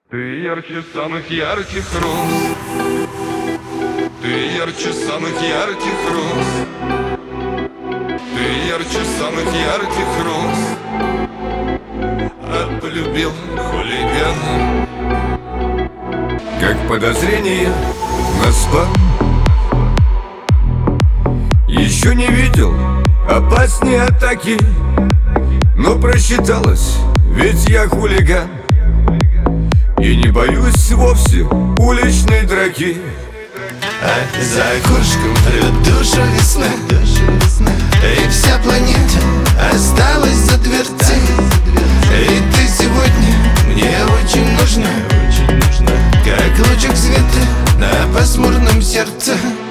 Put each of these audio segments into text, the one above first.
Ты ярче самых ярких роз, ты ярче самых ярких роз, ты ярче самых ярких роз, а полюбил хулигана. Как подозрение на спам. Еще не видел опаснее атаки, но просчиталось, ведь я хулиган. И не боюсь вовсе уличной драки. А за окошком рвет душу весна, и вся планета осталась за дверцей. И ты сегодня мне очень нужна, как лучик света на пасмурном сердце.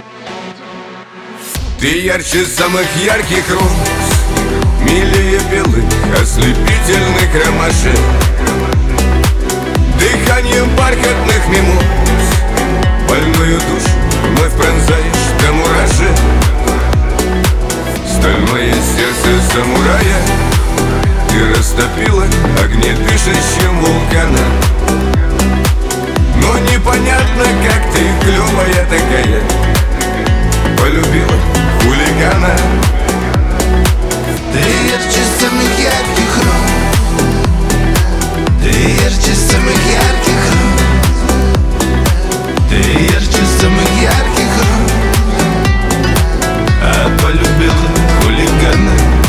Ты ярче самых ярких роз, милее белых ослепительных ромашек, дыханием бархатных мимоз больную душу вновь пронзаешь до мурашек. Стальное сердце самурая ты растопила огнедышащим вулкана. Но непонятно, как ты, клевая такая, полюбила хулигана. Ты ярче самых ярких роз, ты ярче самых ярких роз, ты ярче самых ярких роз, а полюбила хулигана.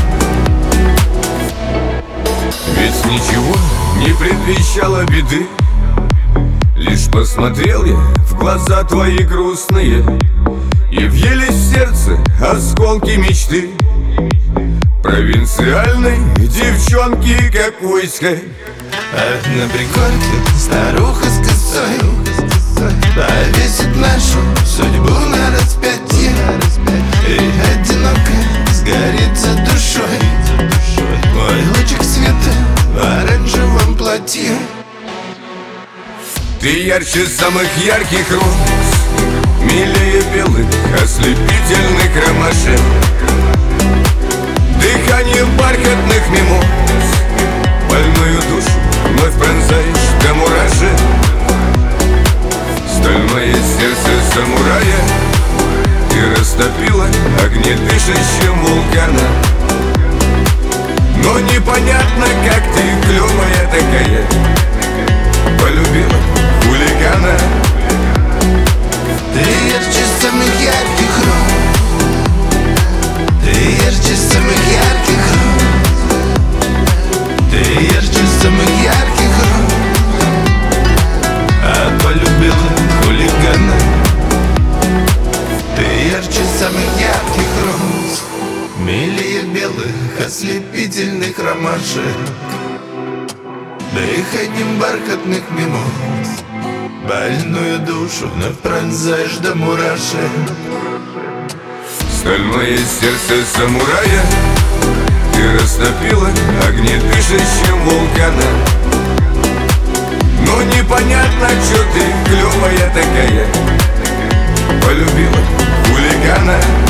Ведь ничего не предвещало беды, лишь посмотрел я в глаза твои грустные, и въелись в сердце осколки мечты провинциальной девчонки какой-ской. А на пригорке старуха с косой повесит нашу судьбу на распятие, и одиноко сгорится душой мой лучик света в оранжевом платье. Ты ярче самых ярких роз, милее белых ослепительных ромашек, дыханием бархатных мимоз больную душу вновь пронзаешь до мурашек. Стальное сердце самурая ты растопила огнедышащим вулкана. Но непонятно, как ты, клевая такая, полюбила хулигана. Ты ярче самых ярких роз, ты ярче самых ярких роз, ты ярче самых ярких роз, а полюбила хулигана. Ты ярче самых ярких роз, милее белых ослепительных ромашек, дыханием бархатных мимоз больную душу вновь пронзаешь до мурашек. Стальное сердце самурая ты растопила огнедышащим вулкана. Но непонятно, что ты, клевая такая, полюбила хулигана.